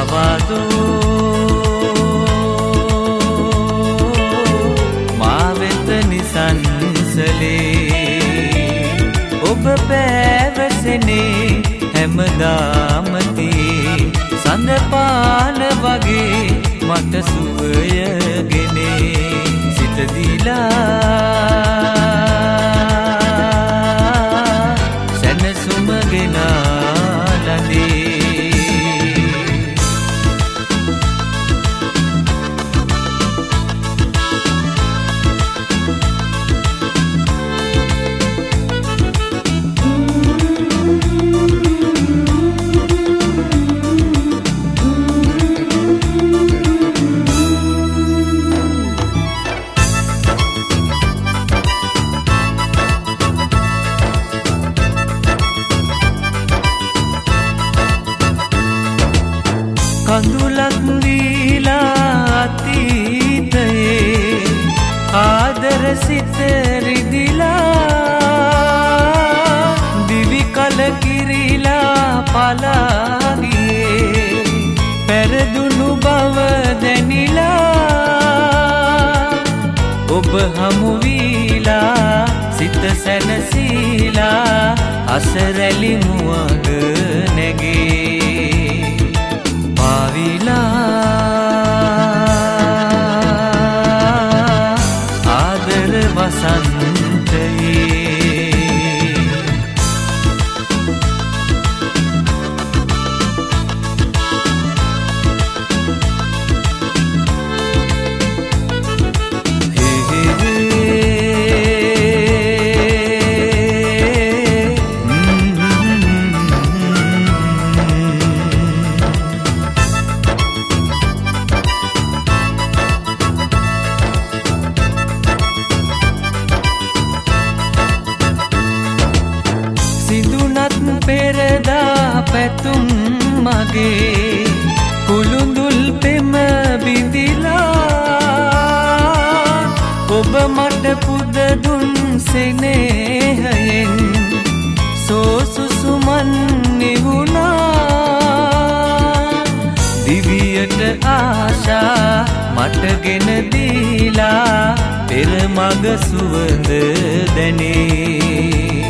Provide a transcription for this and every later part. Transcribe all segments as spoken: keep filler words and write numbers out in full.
ආවාදෝ මා වෙත නිසංසලේ ඔබ පැවසෙනේ හැමදාමති සඳ පාන වගේ මට සුවයගෙනේ සිත දීලා සැනසුම ගෙනා ලදී කඳුලක් දීලා අතීතයේ ආදර සිත රිදිලා දිවි කල කිරිලා පලා ගියේ පෙරදුණු බව දැනිලා ඔබ හමු වීලා සිත සැනසීලා අසරැලි මුවග නැගේ ආදර වසන්තයේ පෙරදා පැතුම් මගේ කුළුඳුල් පෙම බිඳිලා ඔබ මට පුද දුන් සෙනෙහයෙන් සෝසුසුමන් නිවුණා දිවියට ආශා මට ගෙන දීලා පෙර මග සුවඳ දැනේ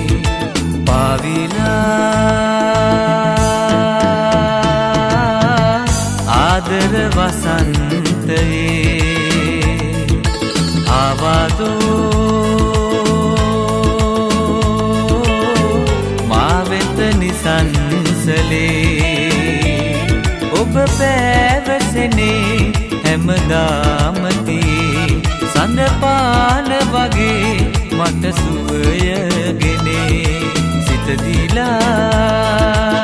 පාවිලා ආදර වසන්තයේ ආවාදෝ මා වෙත නිසංසලේ ඔබ පැවසෙනේ හැමදාමති සඳ පාන වගේ මට සුවයගෙනේ සිත දීලා